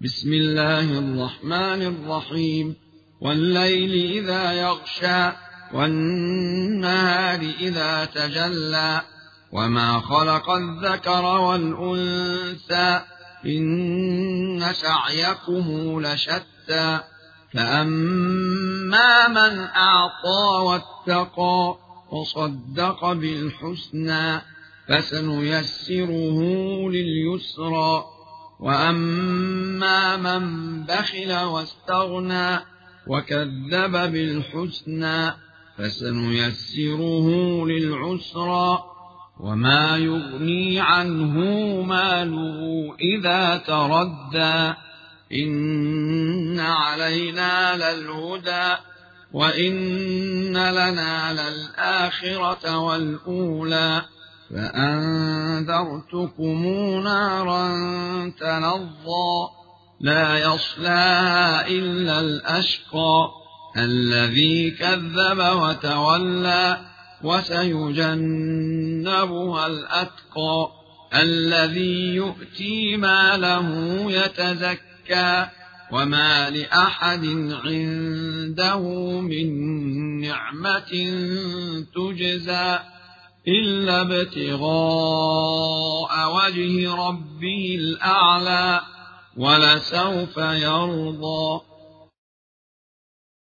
بسم الله الرحمن الرحيم. والليل إذا يغشى والنهار إذا تجلى وما خلق الذكر والأنثى إن سعيكم لشتى فأما من أعطى واتقى وصدق بالحسنى فسنيسره لليسرى وأما من بخل واستغنى وكذب بالحسنى فسنيسره للعسرى وما يغني عنه ماله إذا تردى إن علينا للهدى وإن لنا للآخرة والأولى فأنذرتكم نارا تلظى لا يصلاها إلا الأشقى الذي كذب وتولى وسيجنبها الأتقى الذي يؤتي ماله يتزكى وما لأحد عنده من نعمة تجزى إلا ابتغاء وجه ربه الأعلى ولسوف يرضى.